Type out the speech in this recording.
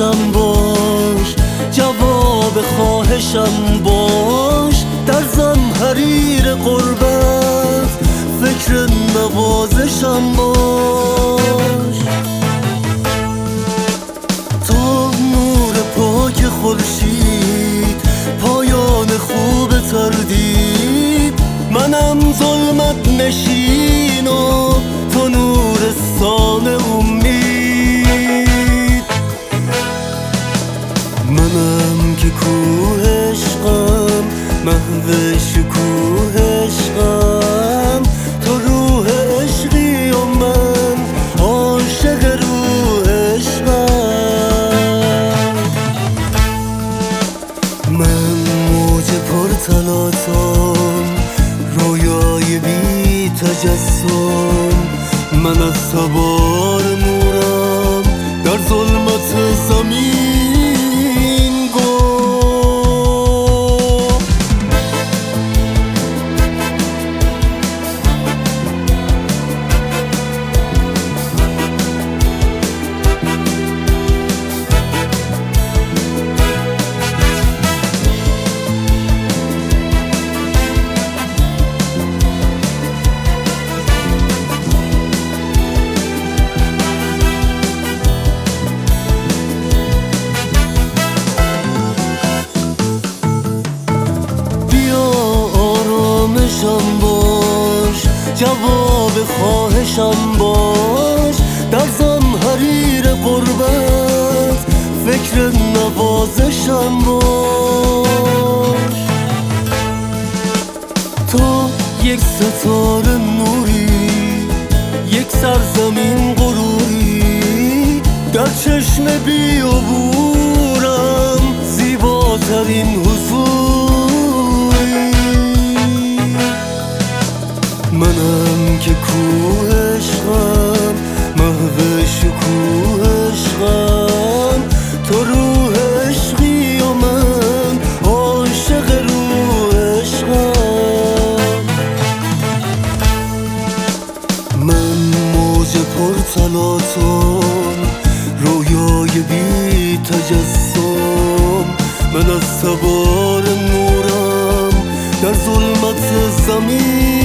خواهشم باش، جواب خواهشم باش. در زمهریر غربت فکر نوازشم باش. تا نور پاک خورشید پایان خوب تردید، منم ظلمت نشین و تو نورستان امید. منم که کوه عشقم، محو شکوه عشقم. تو روح عشقی و من عاشق روح عشقم. من موج پرتلاتم، رویای بی تجسم. من از تبار نورم در ظلمت زمین گم. باش، جواب خواهشم باش. در زمهریر غربت فکر نوازشم باش. تو یک ستاره نوری، یک سرزمین غروری. در چشم بیابورم زیباترین حضوری. منم که کوه عشقم، محو شکوه عشقم. تو روح عشقی و من عاشق روح عشقم. من موج پرتلاتم، رویای بی تجسم. من از تبار نورم در ظلمت زمین